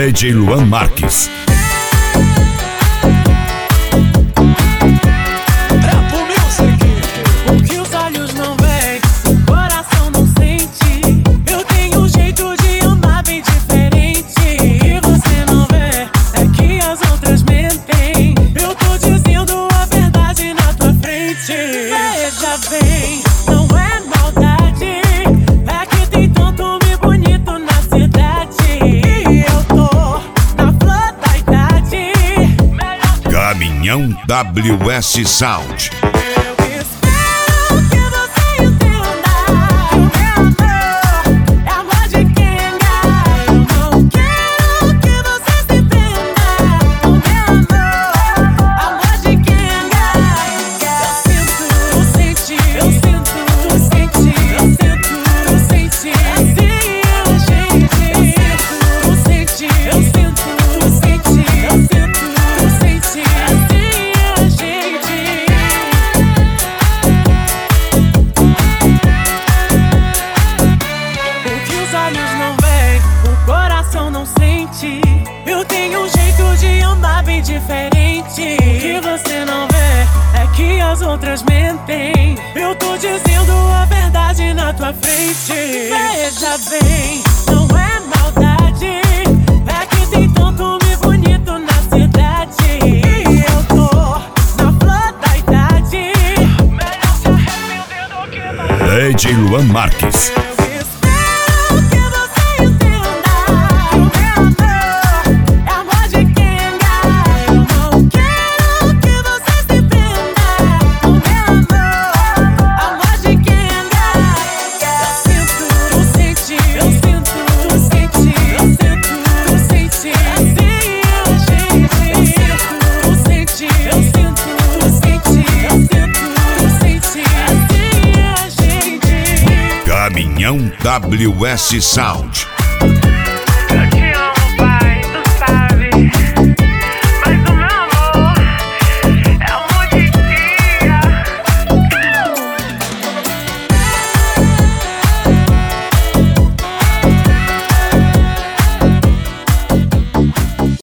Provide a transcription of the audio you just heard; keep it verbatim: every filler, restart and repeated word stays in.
D J Luan Marques. O que os olhos não veem, o coração não sente. Eu tenho um jeito de amar bem diferente. O que você não vê é que as outras mentem. Eu tô dizendo a verdade na tua frente. Veja bem, não é maldade, é que tem tanto homem bonito na cidade. E eu tô na flor da idade. Caminhão W S Sound. Eu tenho um jeito de amar bem diferente. O que você não vê é que as outras mentem. Eu tô dizendo a verdade na tua frente. Veja bem, não é maldade, é que tem tanto homem bonito na cidade. E eu tô na flor da idade. Melhor se arrepender do que não. D J Luan Marques. Caminhão W S Sound.